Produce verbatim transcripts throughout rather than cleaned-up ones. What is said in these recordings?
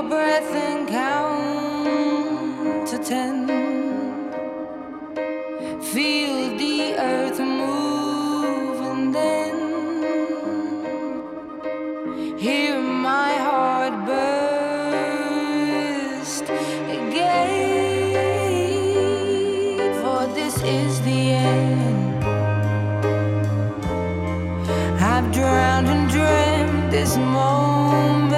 breath and count to ten. Feel the earth move and then hear my heart burst again. For this is the end. I've drowned and dreamt this moment,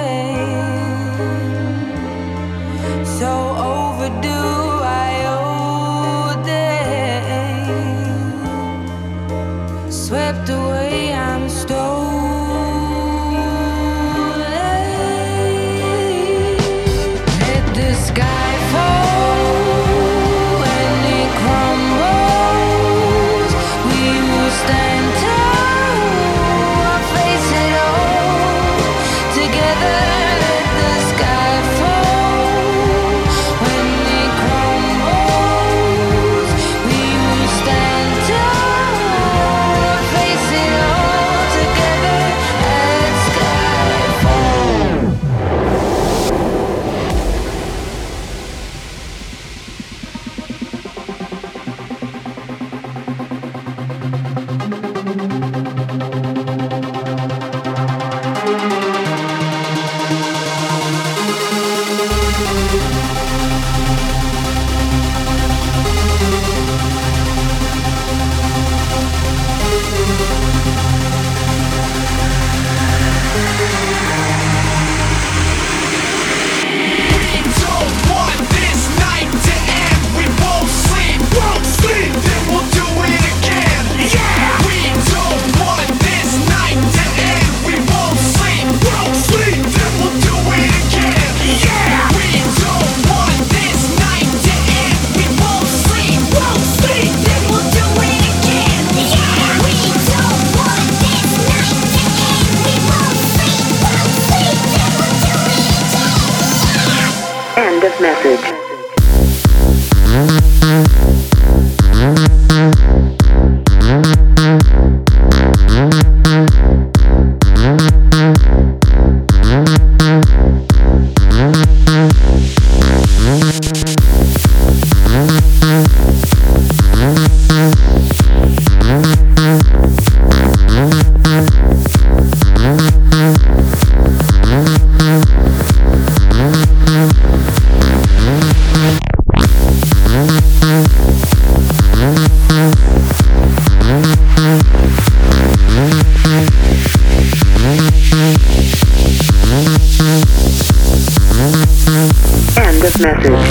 so overdue I owe them. Swept away, I'm stolen. Let the sky fall and it crumbles. We will stand tall, face it all together. Let the sky fall when it crumbles. We will stand tall, face it all together. Let sky fall. End of message. End of message.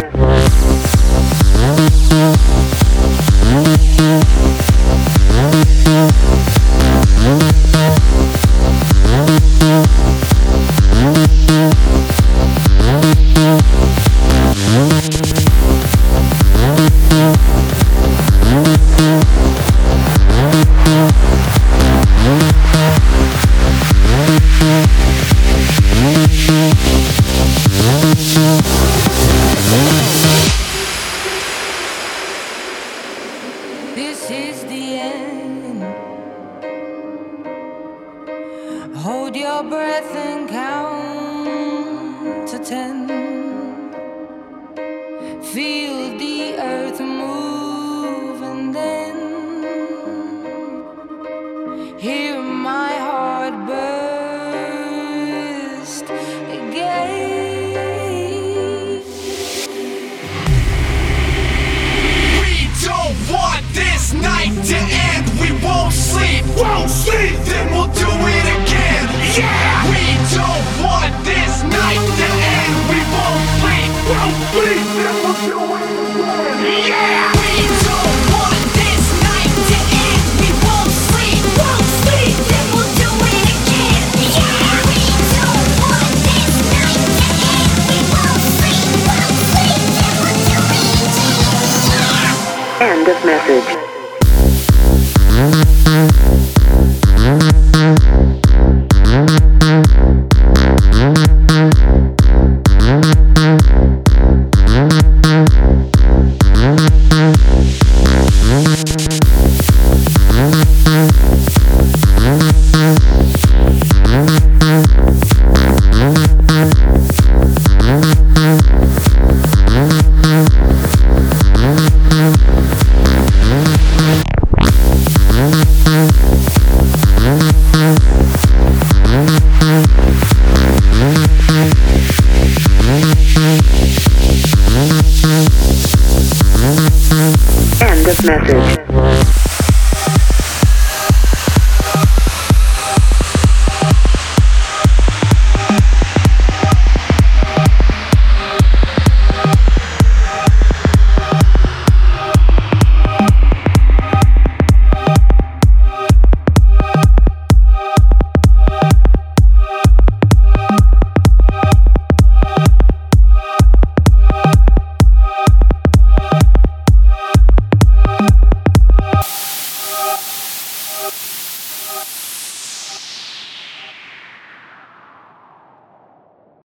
This is the end. Hold your breath and count to ten. Feel the earth move and then hear my heart burst again. We don't want this night to end. We won't sleep, won't sleep, then we'll do it again. Yeah! We don't want this night to end. We won't sleep, won't sleep, then we'll do it again. Yeah! We don't want this night to end. We won't sleep, won't sleep, then we'll do it again. Yeah! We don't want this night to end. We won't sleep, won't sleep, then we'll do it again. End of message. We'll be right back. message.